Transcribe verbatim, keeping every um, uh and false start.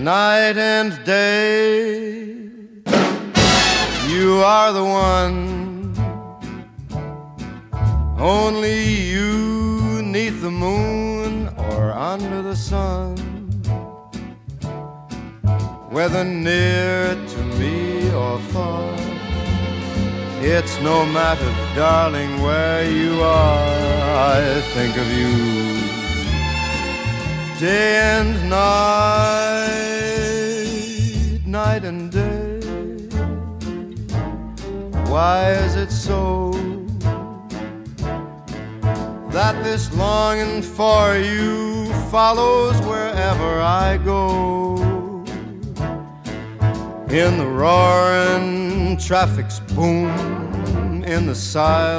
night and day. You are the one, only you, 'neath the moon or under the sun, whether near to me or far. It's no matter, darling, where you are, I think of you day and night, night and day. Why is it so that this longing for you follows wherever I go? In the roaring traffic's boom, in the silence